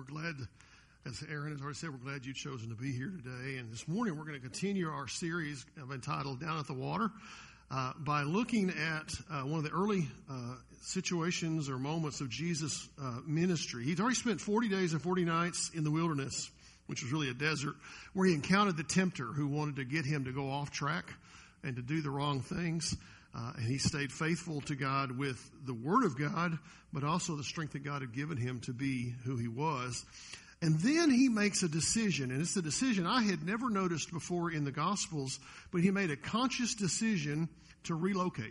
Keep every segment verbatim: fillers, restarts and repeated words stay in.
glad, as Aaron has already said, we're glad you've chosen to be here today. And this morning we're going to continue our series entitled Down at the Water uh, by looking at uh, one of the early uh, situations or moments of Jesus' uh, ministry. He'd already spent forty days and forty nights in the wilderness, which was really a desert, where he encountered the tempter who wanted to get him to go off track and to do the wrong things. Uh, and he stayed faithful to God with the Word of God, but also the strength that God had given him to be who he was. And then he makes a decision, and it's a decision I had never noticed before in the Gospels, but he made a conscious decision to relocate.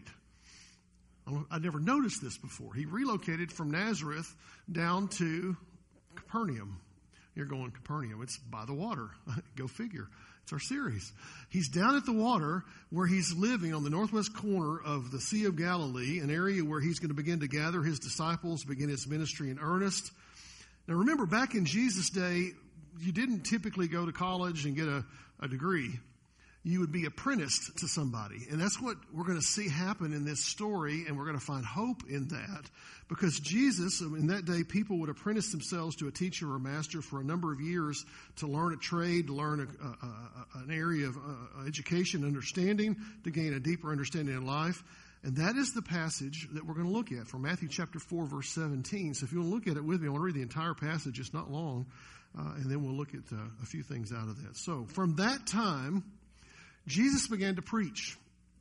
I never noticed this before. He relocated from Nazareth down to Capernaum. You're going, Capernaum, it's by the water. Go figure. It's our series. He's down at the water where he's living on the northwest corner of the Sea of Galilee, an area where he's going to begin to gather his disciples, begin his ministry in earnest. Now remember, back in Jesus' day, you didn't typically go to college and get a, a degree. You would be apprenticed to somebody. And that's what we're going to see happen in this story, and we're going to find hope in that. Because Jesus, in that day, people would apprentice themselves to a teacher or a master for a number of years to learn a trade, to learn a, a, a, an area of uh, education, understanding, to gain a deeper understanding in life. And that is the passage that we're going to look at from Matthew chapter four, verse seventeen. So if you want to look at it with me, I want to read the entire passage. It's not long. Uh, and then we'll look at uh, a few things out of that. So from that time, Jesus began to preach,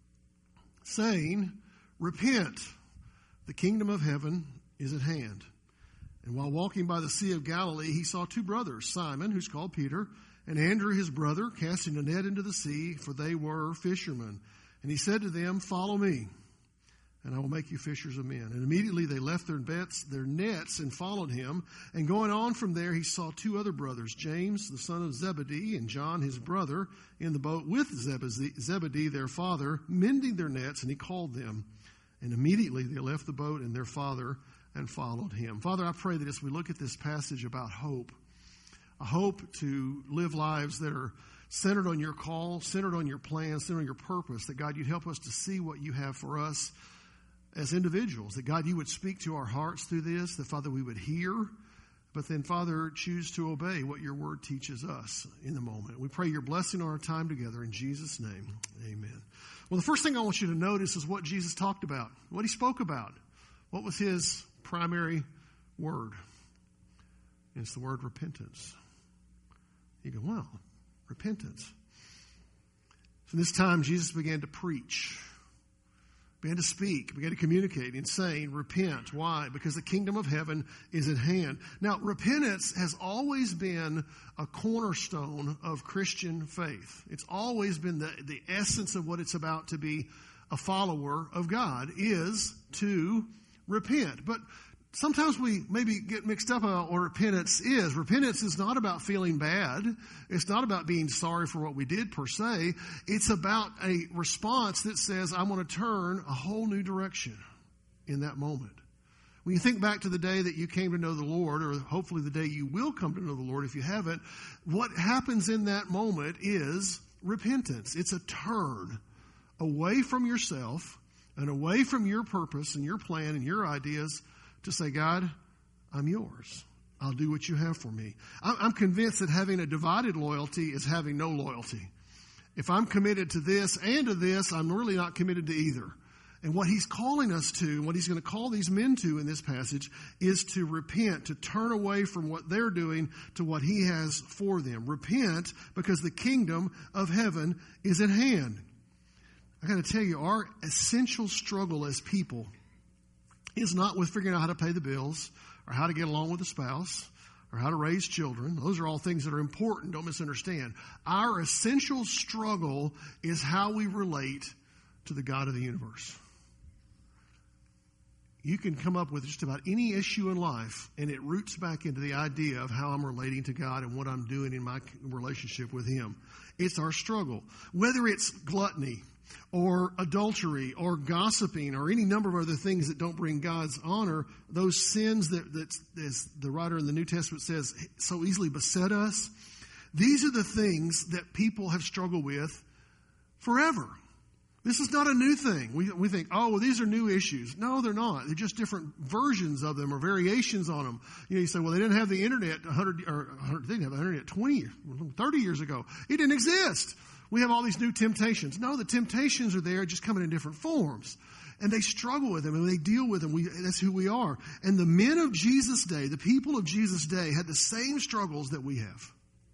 saying, "Repent, the kingdom of heaven is at hand." And while walking by the Sea of Galilee, he saw two brothers, Simon, who's called Peter, and Andrew his brother, casting a net into the sea, for they were fishermen. And he said to them, "Follow me, and I will make you fishers of men." And immediately they left their nets, their nets and followed him. And going on from there, he saw two other brothers, James, the son of Zebedee, and John, his brother, in the boat with Zebedee, their father, mending their nets, and he called them. And immediately they left the boat and their father and followed him. Father, I pray that as we look at this passage about hope, a hope to live lives that are centered on your call, centered on your plan, centered on your purpose, that God, you'd help us to see what you have for us as individuals, that God, you would speak to our hearts through this, that Father, we would hear, but then Father, choose to obey what your word teaches us in the moment. We pray your blessing on our time together in Jesus' name. Amen. Well, the first thing I want you to notice is what Jesus talked about, what he spoke about. What was his primary word? And it's the word repentance. You go, wow, repentance. So this time Jesus began to preach, began to speak, began to communicate in saying, repent. Why? Because the kingdom of heaven is at hand. Now, repentance has always been a cornerstone of Christian faith. It's always been the, the essence of what it's about to be a follower of God, is to repent. But sometimes we maybe get mixed up about what repentance is. Repentance is not about feeling bad. It's not about being sorry for what we did per se. It's about a response that says, I want to turn a whole new direction in that moment. When you think back to the day that you came to know the Lord, or hopefully the day you will come to know the Lord if you haven't, what happens in that moment is repentance. It's a turn away from yourself and away from your purpose and your plan and your ideas to say, God, I'm yours. I'll do what you have for me. I'm convinced that having a divided loyalty is having no loyalty. If I'm committed to this and to this, I'm really not committed to either. And what he's calling us to, what he's going to call these men to in this passage, is to repent, to turn away from what they're doing to what he has for them. Repent, because the kingdom of heaven is at hand. I got to tell you, our essential struggle as people is not with figuring out how to pay the bills or how to get along with a spouse or how to raise children. Those are all things that are important. Don't misunderstand. Our essential struggle is how we relate to the God of the universe. You can come up with just about any issue in life, and it roots back into the idea of how I'm relating to God and what I'm doing in my relationship with him. It's our struggle. Whether it's gluttony or adultery or gossiping or any number of other things that don't bring God's honor, those sins that, that as the writer in the New Testament says, so easily beset us, these are the things that people have struggled with forever. This is not a new thing. We we think, oh, well, these are new issues. No, they're not. They're just different versions of them or variations on them. You know, you say, well, they didn't have the internet one hundred or one hundred, they didn't have the internet twenty, thirty years ago. It didn't exist. We have all these new temptations. No, the temptations are there, just coming in different forms. And they struggle with them and they deal with them. We, that's who we are. And the men of Jesus' day, the people of Jesus' day, had the same struggles that we have.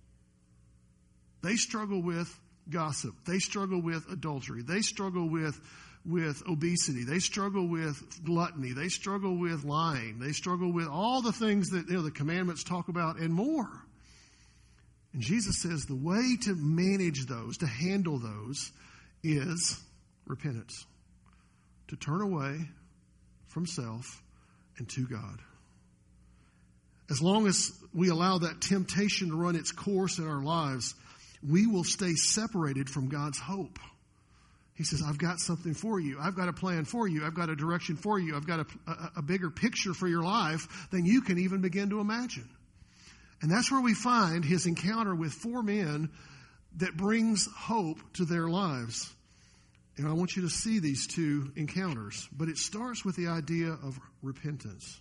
They struggle with gossip. They struggle with adultery. They struggle with, with obesity. They struggle with gluttony. They struggle with lying. They struggle with all the things that, you know, the commandments talk about and more. And Jesus says the way to manage those, to handle those, is repentance. To turn away from self and to God. As long as we allow that temptation to run its course in our lives, we will stay separated from God's hope. He says, I've got something for you. I've got a plan for you. I've got a direction for you. I've got a, a, a bigger picture for your life than you can even begin to imagine. And that's where we find his encounter with four men that brings hope to their lives. And I want you to see these two encounters. But it starts with the idea of repentance.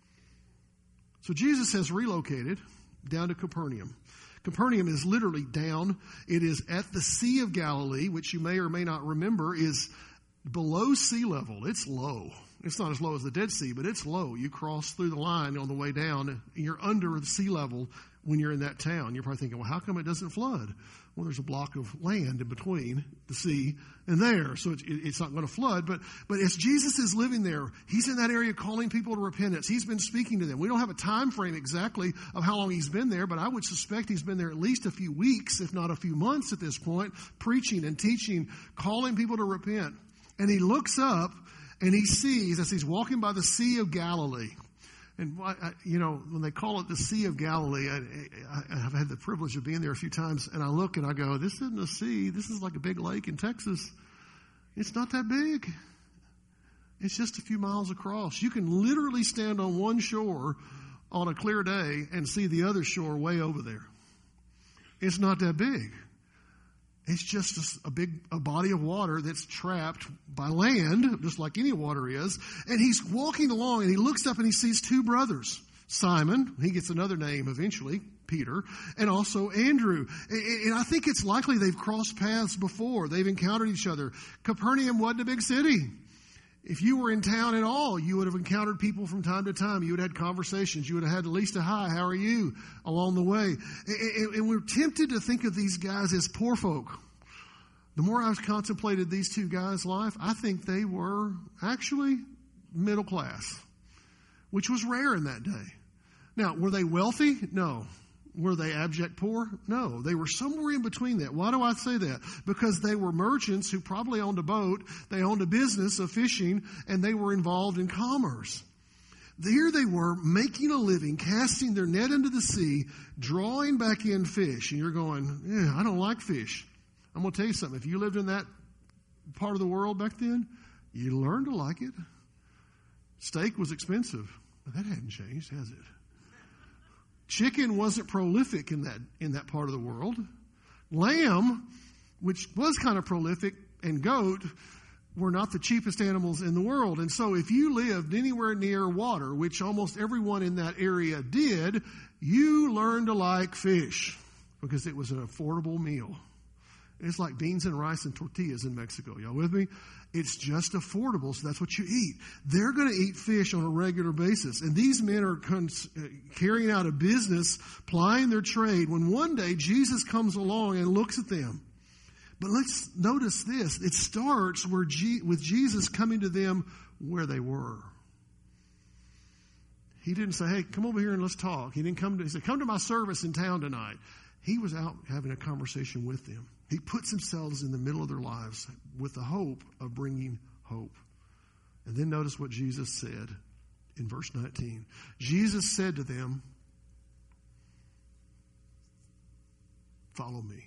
So Jesus has relocated down to Capernaum. Capernaum is literally down. It is at the Sea of Galilee, which you may or may not remember is below sea level. It's low. It's not as low as the Dead Sea, but it's low. You cross through the line on the way down, and you're under the sea level when you're in that town. You're probably thinking, well, how come it doesn't flood? Well, there's a block of land in between the sea and there, so it's, it's not going to flood. But but as Jesus is living there, he's in that area calling people to repentance. He's been speaking to them. We don't have a time frame exactly of how long he's been there, but I would suspect he's been there at least a few weeks, if not a few months at this point, preaching and teaching, calling people to repent. And he looks up and he sees, as he's walking by the Sea of Galilee, and, you know, when they call it the Sea of Galilee, I, I, I've had the privilege of being there a few times, and I look and I go, this isn't a sea. This is like a big lake in Texas. It's not that big. It's just a few miles across. You can literally stand on one shore on a clear day and see the other shore way over there. It's not that big. It's just a, a big a body of water that's trapped by land, just like any water is. And he's walking along, and he looks up and he sees two brothers. Simon, he gets another name eventually, Peter, and also Andrew. And, and I think it's likely they've crossed paths before. They've encountered each other. Capernaum wasn't a big city. If you were in town at all, you would have encountered people from time to time. You would have had conversations. You would have had at least a hi, how are you, along the way. And, and we're tempted to think of these guys as poor folk. The more I've contemplated these two guys' life, I think they were actually middle class, which was rare in that day. Now, were they wealthy? No. Were they abject poor? No. They were somewhere in between that. Why do I say that? Because they were merchants who probably owned a boat, they owned a business of fishing, and they were involved in commerce. Here they were making a living, casting their net into the sea, drawing back in fish. And you're going, yeah, I don't like fish. I'm going to tell you something. If you lived in that part of the world back then, you learned to like it. Steak was expensive, but that hadn't changed, has it? Chicken wasn't prolific in that in that part of the world. Lamb, which was kind of prolific, and goat were not the cheapest animals in the world. And so if you lived anywhere near water, which almost everyone in that area did, you learned to like fish because it was an affordable meal. It's like beans and rice and tortillas in Mexico. Y'all with me? It's just affordable, so that's what you eat. They're going to eat fish on a regular basis. And these men are cons- carrying out a business, plying their trade, when one day Jesus comes along and looks at them. But let's notice this. It starts where G- with Jesus coming to them where they were. He didn't say, hey, come over here and let's talk. He didn't come to, he said, come to my service in town tonight. He was out having a conversation with them. He puts himself in the middle of their lives with the hope of bringing hope. And then notice what Jesus said in verse nineteen. Jesus said to them, follow me.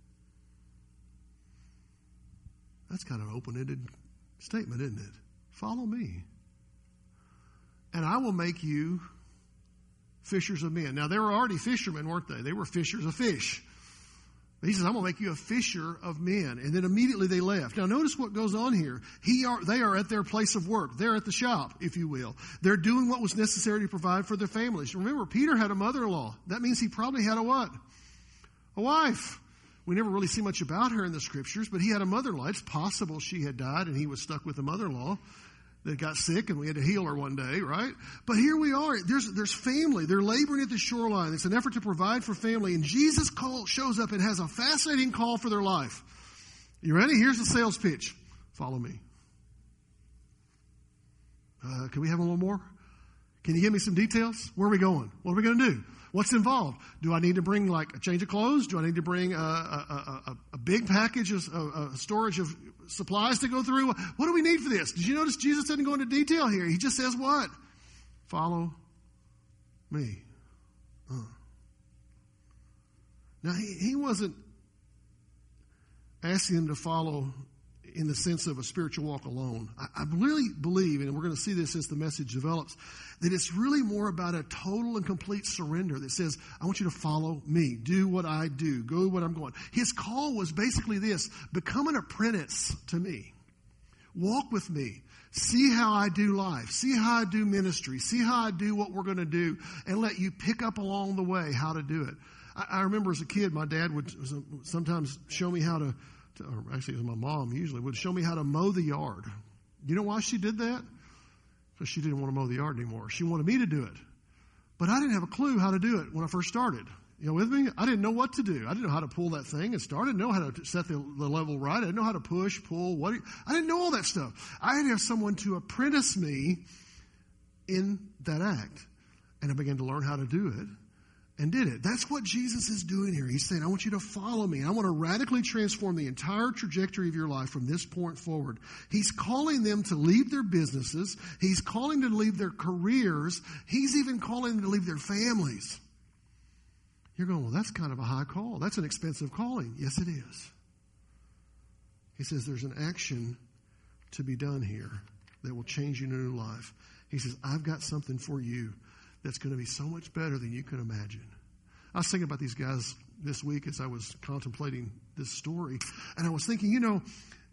That's kind of an open-ended statement, isn't it? Follow me. And I will make you fishers of men. Now, they were already fishermen, weren't they? They were fishers of fish. He says, I'm going to make you a fisher of men. And then immediately they left. Now notice what goes on here. He are, they are at their place of work. They're at the shop, if you will. They're doing what was necessary to provide for their families. Remember, Peter had a mother-in-law. That means he probably had a what? A wife. We never really see much about her in the scriptures, but he had a mother-in-law. It's possible she had died and he was stuck with a mother-in-law that got sick and we had to heal her one day, right? But here we are. There's there's family. They're laboring at the shoreline. It's an effort to provide for family. And Jesus call, shows up and has a fascinating call for their life. You ready? Here's the sales pitch. Follow me. Uh, can we have a little more? Can you give me some details? Where are we going? What are we going to do? What's involved? Do I need to bring like a change of clothes? Do I need to bring a, a, a, a big package of a, a storage of supplies to go through? What do we need for this? Did you notice Jesus didn't go into detail here? He just says what? Follow me. Uh. Now, he, he wasn't asking them to follow in the sense of a spiritual walk alone. I, I really believe, and we're going to see this as the message develops, that it's really more about a total and complete surrender that says, I want you to follow me. Do what I do. Go where I'm going. His call was basically this: become an apprentice to me. Walk with me. See how I do life. See how I do ministry. See how I do what we're going to do, and let you pick up along the way how to do it. I, I remember as a kid, my dad would sometimes show me how to or actually it was my mom usually, would show me how to mow the yard. You know why she did that? Because she didn't want to mow the yard anymore. She wanted me to do it. But I didn't have a clue how to do it when I first started. You know, with me? I didn't know what to do. I didn't know how to pull that thing and start. I didn't know how to set the, the level right. I didn't know how to push, pull. What? I didn't know all that stuff. I had to have someone to apprentice me in that act. And I began to learn how to do it. And did it. That's what Jesus is doing here. He's saying, I want you to follow me. I want to radically transform the entire trajectory of your life from this point forward. He's calling them to leave their businesses. He's calling them to leave their careers. He's even calling them to leave their families. You're going, well, that's kind of a high call. That's an expensive calling. Yes, it is. He says there's an action to be done here that will change you to a new life. He says, I've got something for you that's going to be so much better than you could imagine. I was thinking about these guys this week as I was contemplating this story. And I was thinking, you know,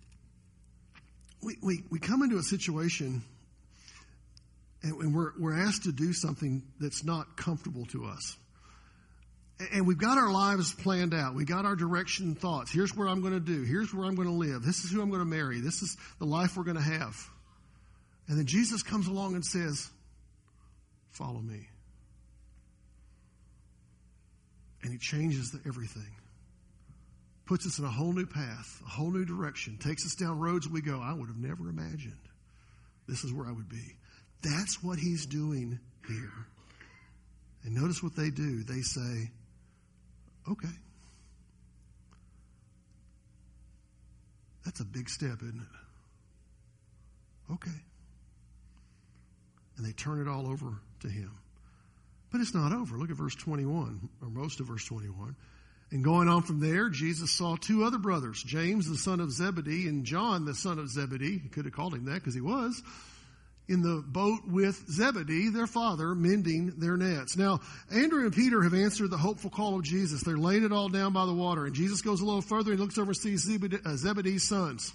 we we, we come into a situation and, and we're, we're asked to do something that's not comfortable to us. And we've got our lives planned out. We got our direction and thoughts. Here's where I'm going to do. Here's where I'm going to live. This is who I'm going to marry. This is the life we're going to have. And then Jesus comes along and says, follow me. And he changes the everything. Puts us in a whole new path, a whole new direction. Takes us down roads we go, I would have never imagined this is where I would be. That's what he's doing here. And notice what they do. They say, okay. That's a big step, isn't it? Okay. And they turn it all over to him. But it's not over. Look at verse twenty-one, or most of verse twenty-one. And going on from there, Jesus saw two other brothers, James, the son of Zebedee, and John, the son of Zebedee. He could have called him that because he was, in the boat with Zebedee, their father, mending their nets. Now, Andrew and Peter have answered the hopeful call of Jesus. They're laying it all down by the water. And Jesus goes a little further and looks over and sees Zebedee, uh, Zebedee's sons,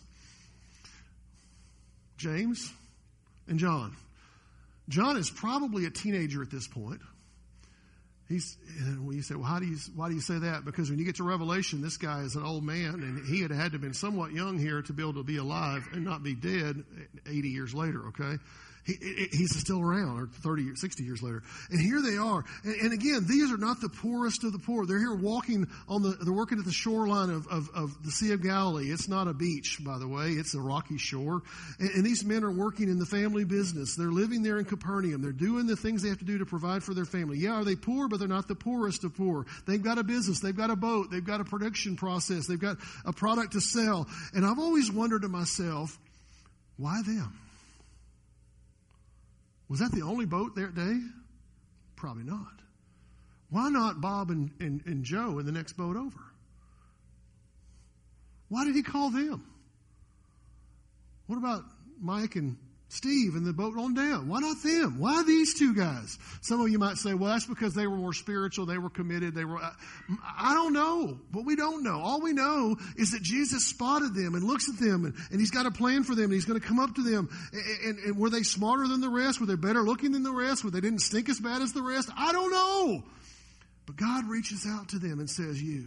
James and John. John is probably a teenager at this point. He's, and when you say, well, how do you, why do you say that? Because when you get to Revelation, this guy is an old man, and he had had to have been somewhat young here to be able to be alive and not be dead eighty years later, okay? He, he's still around, or thirty, sixty years later. And here they are. And, and again, these are not the poorest of the poor. They're here walking on the, they're working at the shoreline of, of, of the Sea of Galilee. It's not a beach, by the way. It's a rocky shore. And, and these men are working in the family business. They're living there in Capernaum. They're doing the things they have to do to provide for their family. Yeah, are they poor? But they're not the poorest of poor. They've got a business. They've got a boat. They've got a production process. They've got a product to sell. And I've always wondered to myself, why them? Was that the only boat that day? Probably not. Why not Bob and, and, and Joe in the next boat over? Why did he call them? What about Mike and Steve and the boat on down. Why not them? Why these two guys? Some of you might say, well, that's because they were more spiritual. They were committed. They were, I, I don't know, but we don't know. All we know is that Jesus spotted them and looks at them and, and he's got a plan for them. And he's going to come up to them. And, and, and were they smarter than the rest? Were they better looking than the rest? Were they didn't stink as bad as the rest? I don't know. But God reaches out to them and says, you.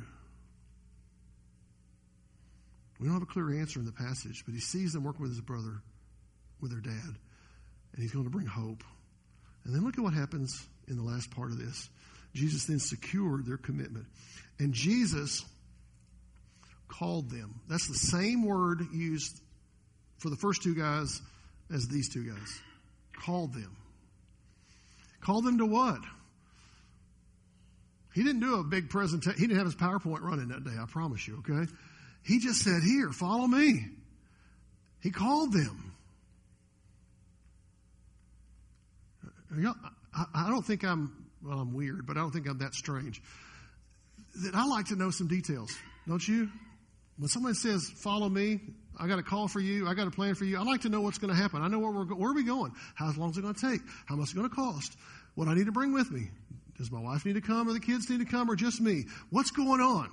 We don't have a clear answer in the passage, but he sees them working with his brother, with their dad, and he's going to bring hope. And then look at what happens in the last part of this. Jesus then secured their commitment. And Jesus called them. That's the same word used for the first two guys as these two guys. Called them. Called them to what? He didn't do a big presentation. He didn't have his PowerPoint running that day, I promise you, okay? He just said, here, follow me. He called them. I don't think I'm, well, I'm weird, but I don't think I'm that strange. That I like to know some details, don't you? When somebody says, follow me, I got a call for you, I got a plan for you, I like to know what's going to happen. I know where we're where are we going? How long is it going to take? How much is it going to cost? What I need to bring with me? Does my wife need to come or the kids need to come or just me? What's going on?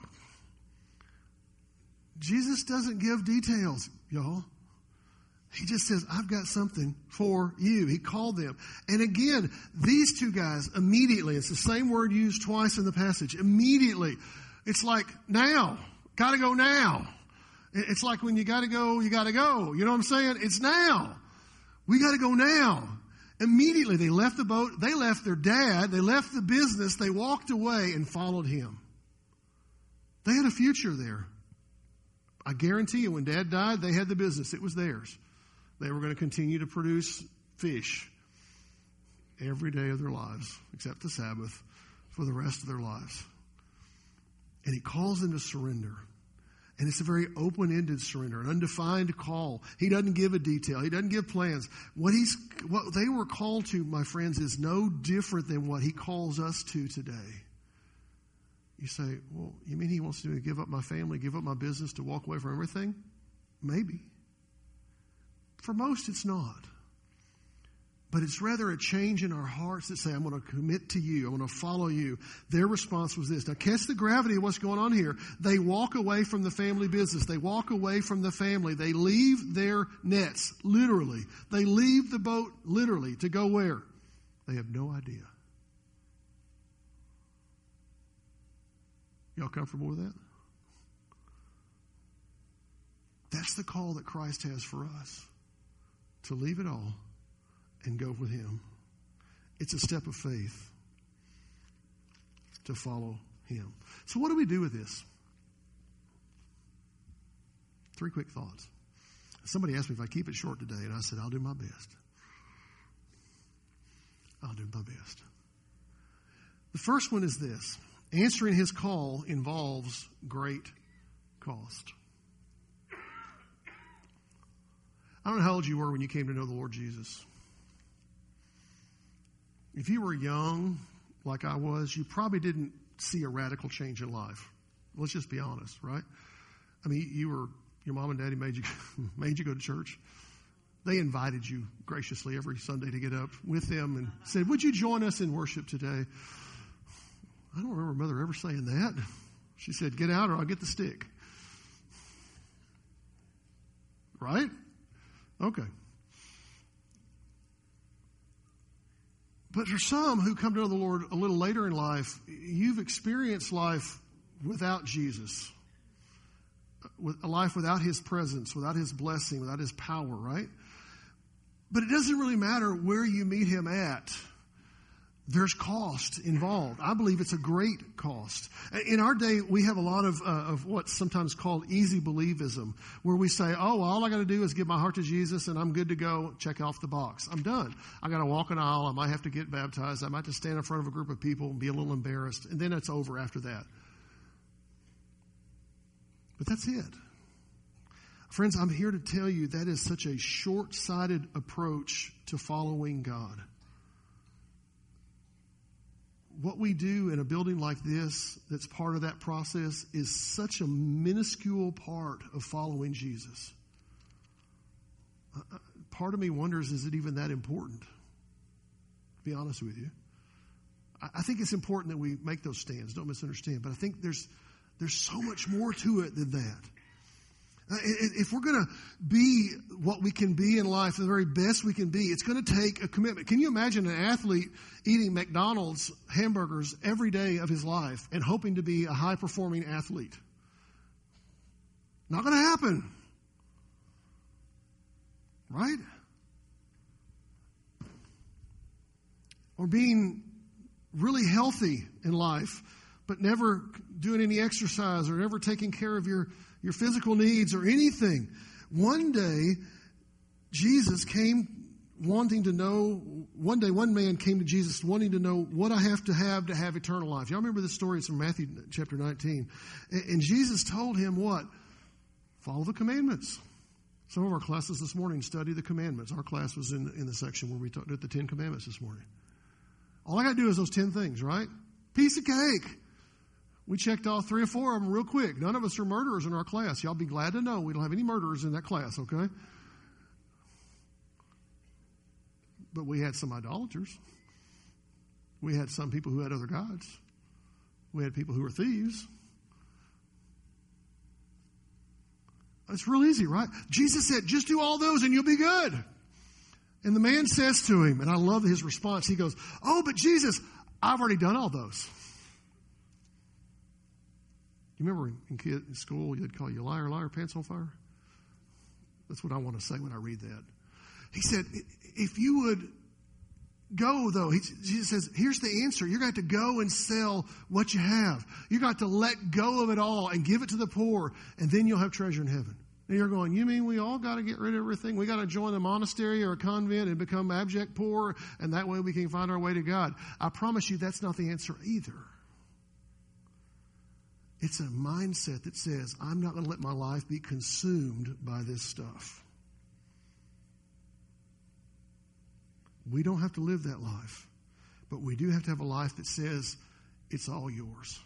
Jesus doesn't give details, y'all. He just says, I've got something for you. He called them. And again, these two guys immediately, it's the same word used twice in the passage, immediately. It's like now, got to go now. It's like when you got to go, you got to go. You know what I'm saying? It's now. We got to go now. Immediately they left the boat, they left their dad, they left the business, they walked away and followed him. They had a future there. I guarantee you when dad died, they had the business. It was theirs. They were going to continue to produce fish every day of their lives, except the Sabbath, for the rest of their lives. And he calls them to surrender. And it's a very open-ended surrender, an undefined call. He doesn't give a detail. He doesn't give plans. What he's, what they were called to, my friends, is no different than what he calls us to today. You say, well, you mean he wants me to give up my family, give up my business, to walk away from everything? Maybe. For most, it's not. But it's rather a change in our hearts that say, I'm going to commit to you. I'm going to follow you. Their response was this. Now, catch the gravity of what's going on here. They walk away from the family business. They walk away from the family. They leave their nets, literally. They leave the boat, literally, to go where? They have no idea. Y'all comfortable with that? That's the call that Christ has for us. To leave it all and go with him. It's a step of faith to follow him. So what do we do with this? Three quick thoughts. Somebody asked me if I keep it short today, and I said, I'll do my best. I'll do my best. The first one is this. Answering his call involves great cost. I don't know how old you were when you came to know the Lord Jesus. If you were young, like I was, you probably didn't see a radical change in life. Let's just be honest, right? I mean, you were, your mom and daddy made you, made you go to church. They invited you graciously every Sunday to get up with them and said, would you join us in worship today? I don't remember mother ever saying that. She said, get out or I'll get the stick. Right? Okay. But for some who come to know the Lord a little later in life, you've experienced life without Jesus. With a life without his presence, without his blessing, without his power, right? But it doesn't really matter where you meet him at. There's cost involved. I believe it's a great cost. In our day, we have a lot of uh, of what's sometimes called easy believism, where we say, oh, well, all I got to do is give my heart to Jesus and I'm good to go. Check off the box. I'm done. I got to walk an aisle. I might have to get baptized. I might have to stand in front of a group of people and be a little embarrassed. And then it's over after that. But that's it. Friends, I'm here to tell you that is such a short-sighted approach to following God. What we do in a building like this that's part of that process is such a minuscule part of following Jesus. part of me wonders, is it even that important? To be honest with you. I, I think it's important that we make those stands. Don't misunderstand. But I think there's there's so much more to it than that. Uh, if we're going to be what we can be in life, the very best we can be, it's going to take a commitment. Can you imagine an athlete eating McDonald's hamburgers every day of his life and hoping to be a high-performing athlete? Not going to happen. Right? Or being really healthy in life, but never doing any exercise or never taking care of your your physical needs or anything. One day, Jesus came wanting to know, one day one man came to Jesus wanting to know what I have to have to have eternal life. Y'all remember this story? It's from Matthew chapter nineteen. And Jesus told him what? Follow the commandments. Some of our classes this morning study the commandments. Our class was in, in the section where we talked about the Ten Commandments this morning. All I got to do is those ten things, right? Piece of cake. We checked all three or four of them real quick. None of us are murderers in our class. Y'all be glad to know we don't have any murderers in that class, okay? But we had some idolaters. We had some people who had other gods. We had people who were thieves. It's real easy, right? Jesus said, just do all those and you'll be good. And the man says to him, and I love his response, he goes, oh, but Jesus, I've already done all those. You remember in, kid, in school, you'd call you liar, liar, pants on fire? That's what I want to say when I read that. He said, if you would go, though, he, Jesus says, here's the answer. You're going to have to go and sell what you have. You've got to let go of it all and give it to the poor, and then you'll have treasure in heaven. And you're going, you mean we all got to get rid of everything? We got to join a monastery or a convent and become abject poor, and that way we can find our way to God. I promise you that's not the answer either. It's a mindset that says, I'm not going to let my life be consumed by this stuff. We don't have to live that life, but we do have to have a life that says, it's all yours.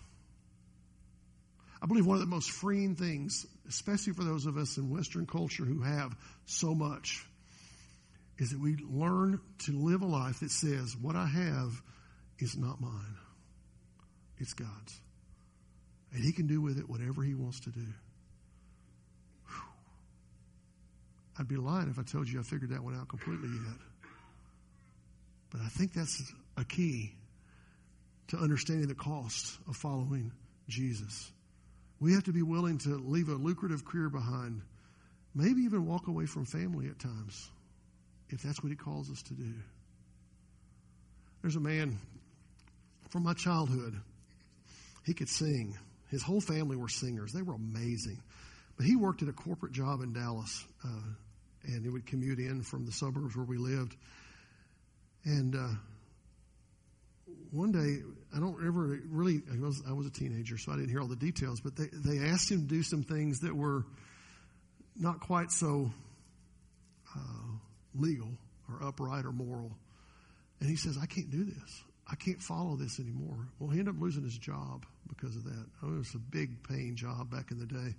I believe one of the most freeing things, especially for those of us in Western culture who have so much, is that we learn to live a life that says, what I have is not mine. It's God's. And he can do with it whatever he wants to do. Whew. I'd be lying if I told you I figured that one out completely yet. But I think that's a key to understanding the cost of following Jesus. We have to be willing to leave a lucrative career behind, maybe even walk away from family at times, if that's what he calls us to do. There's a man from my childhood. He could sing. His whole family were singers. They were amazing. But he worked at a corporate job in Dallas, uh, and he would commute in from the suburbs where we lived. And uh, one day, I don't ever really, I was, I was a teenager, so I didn't hear all the details, but they, they asked him to do some things that were not quite so uh, legal or upright or moral. And he says, I can't do this. I can't follow this anymore. Well, he ended up losing his job because of that. I mean, it was a big paying job back in the day.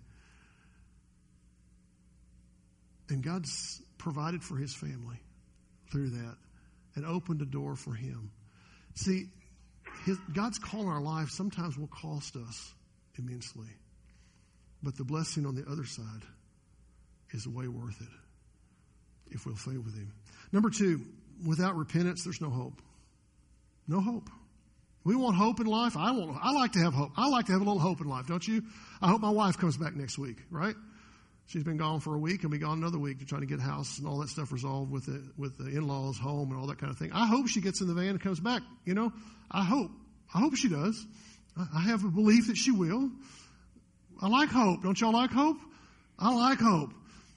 And God's provided for his family through that and opened a door for him. See, his, God's call in our life sometimes will cost us immensely. But the blessing on the other side is way worth it if we'll fail with him. Number two, without repentance, there's no hope. No hope. We want hope in life. I want. I like to have hope. I like to have a little hope in life, don't you? I hope my wife comes back next week, right? She's been gone for a week and be gone another week to try to get a house and all that stuff resolved with the, with the in-laws home and all that kind of thing. I hope she gets in the van and comes back, you know. I hope. I hope she does. I have a belief that she will. I like hope. Don't y'all like hope? I like hope.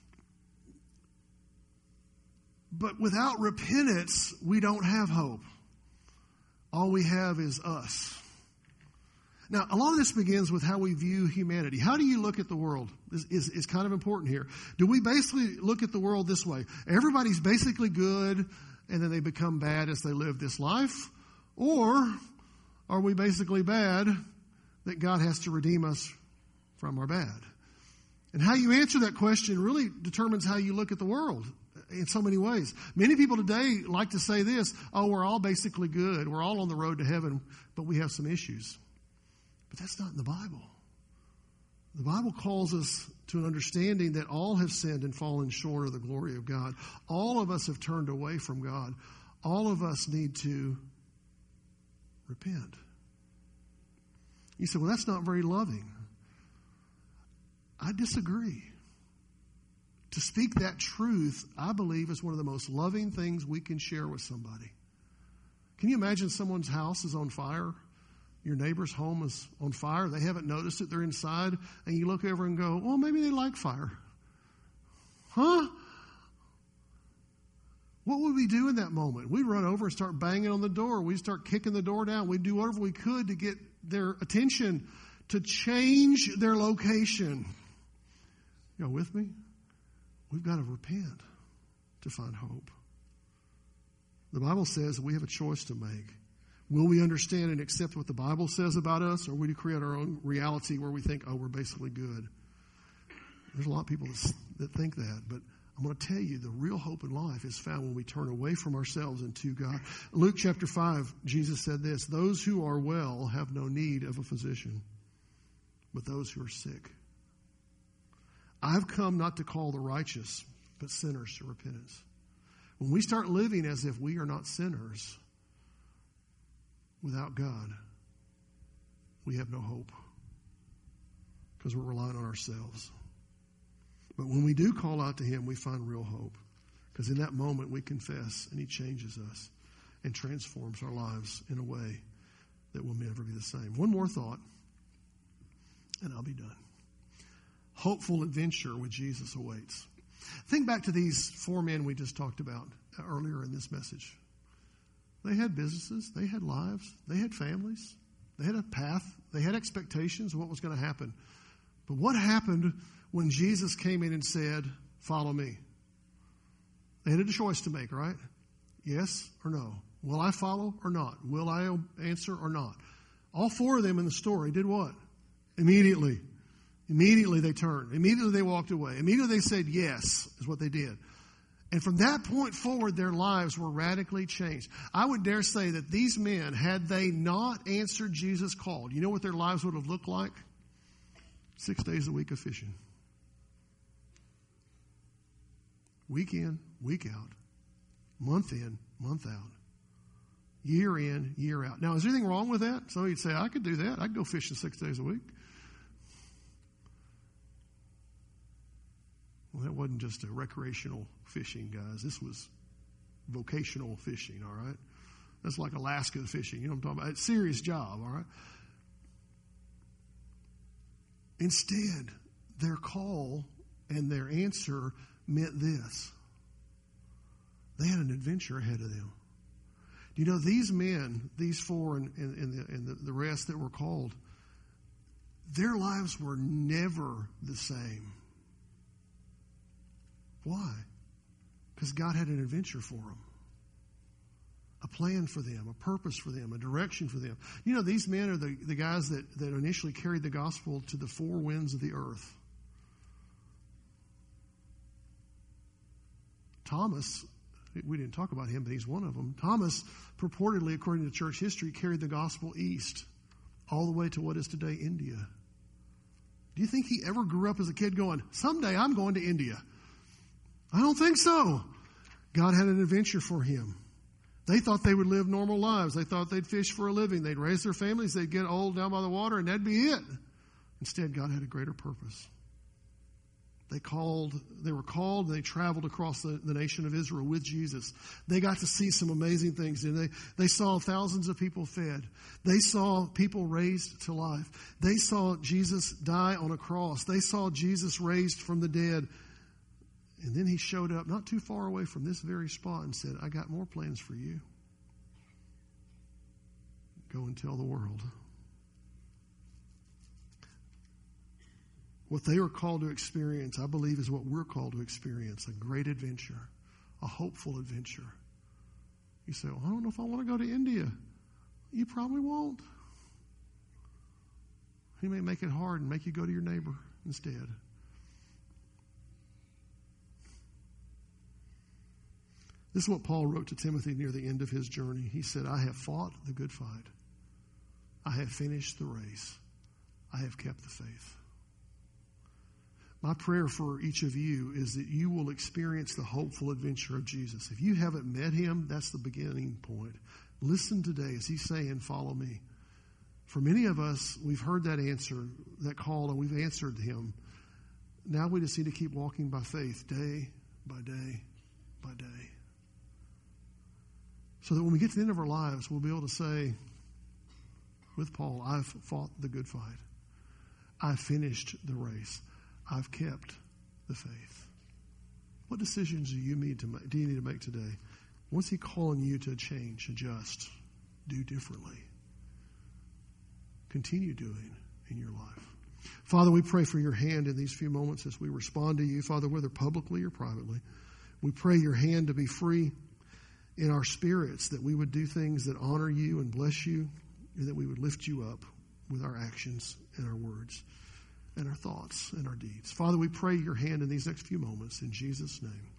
But without repentance, we don't have hope. All we have is us. Now, a lot of this begins with how we view humanity. How do you look at the world is, is, is kind of important here. Do we basically look at the world this way? Everybody's basically good, and then they become bad as they live this life? Or are we basically bad that God has to redeem us from our bad? And how you answer that question really determines how you look at the world. in so many ways. Many people today like to say this, oh, we're all basically good. We're all on the road to heaven, but we have some issues. But that's not in the Bible. The Bible calls us to an understanding that all have sinned and fallen short of the glory of God. All of us have turned away from God. All of us need to repent. You say, well, that's not very loving. I disagree. To speak that truth, I believe, is one of the most loving things we can share with somebody. Can you imagine someone's house is on fire? Your neighbor's home is on fire. They haven't noticed it. They're inside. And you look over and go, well, maybe they like fire. Huh? What would we do in that moment? We'd run over and start banging on the door. We'd start kicking the door down. We'd do whatever we could to get their attention, to change their location. You with me? We've got to repent to find hope. The Bible says we have a choice to make. Will we understand and accept what the Bible says about us, or will we create our own reality where we think, oh, we're basically good? There's a lot of people that think that, but I'm going to tell you the real hope in life is found when we turn away from ourselves and to God. Luke chapter five, Jesus said this, those who are well have no need of a physician, but those who are sick. I've come not to call the righteous, but sinners to repentance. When we start living as if we are not sinners without God, we have no hope because we're relying on ourselves. But when we do call out to Him, we find real hope because in that moment we confess and He changes us and transforms our lives in a way that will never be the same. One more thought, and I'll be done. Hopeful adventure with Jesus awaits. Think back to these four men we just talked about earlier in this message. They had businesses, they had lives, they had families, they had a path, they had expectations of what was going to happen. But what happened when Jesus came in and said, follow me? They had a choice to make, right? Yes or no? Will I follow or not? Will I answer or not? All four of them in the story did what? Immediately. Immediately they turned. Immediately they walked away. Immediately they said yes, is what they did. And from that point forward, their lives were radically changed. I would dare say that these men, had they not answered Jesus' call, you know what their lives would have looked like? Six days a week of fishing. Week in, week out. Month in, month out. Year in, year out. Now, is there anything wrong with that? So you'd say, I could do that. I could go fishing six days a week. Well, that wasn't just a recreational fishing, guys. This was vocational fishing, all right? That's like Alaska fishing. You know what I'm talking about? It's a serious job, all right? Instead, their call and their answer meant this. They had an adventure ahead of them. You know, these men, these four and, and, and, the, and the, the rest that were called, their lives were never the same. Why? Because God had an adventure for them. A plan for them, a purpose for them, a direction for them. You know, these men are the, the guys that, that initially carried the gospel to the four winds of the earth. Thomas, we didn't talk about him, but he's one of them. Thomas, purportedly, according to church history, carried the gospel east, all the way to what is today India. Do you think he ever grew up as a kid going, someday I'm going to India? I don't think so. God had an adventure for him. They thought they would live normal lives. They thought they'd fish for a living. They'd raise their families. They'd get old down by the water, and that'd be it. Instead, God had a greater purpose. They called, they were called, and they traveled across the, the nation of Israel with Jesus. They got to see some amazing things. And they, they saw thousands of people fed. They saw people raised to life. They saw Jesus die on a cross. They saw Jesus raised from the dead. And then he showed up not too far away from this very spot and said, I got more plans for you. Go and tell the world. What they were called to experience, I believe, is what we're called to experience. A great adventure. A hopeful adventure. You say, well, I don't know if I want to go to India. You probably won't. He may make it hard and make you go to your neighbor instead. This is what Paul wrote to Timothy near the end of his journey. He said, I have fought the good fight. I have finished the race. I have kept the faith. My prayer for each of you is that you will experience the hopeful adventure of Jesus. If you haven't met him, that's the beginning point. Listen today as he's saying, follow me. For many of us, we've heard that answer, that call, and we've answered him. Now we just need to keep walking by faith day by day by day. So that when we get to the end of our lives, we'll be able to say, with Paul, I've fought the good fight. I've finished the race. I've kept the faith. What decisions do you need to make, do you need to make today? What's he calling you to change, adjust, do differently? Continue doing in your life. Father, we pray for your hand in these few moments as we respond to you, Father, whether publicly or privately. We pray your hand to be free in our spirits, that we would do things that honor you and bless you, and that we would lift you up with our actions and our words and our thoughts and our deeds. Father, we pray your hand in these next few moments in Jesus' name.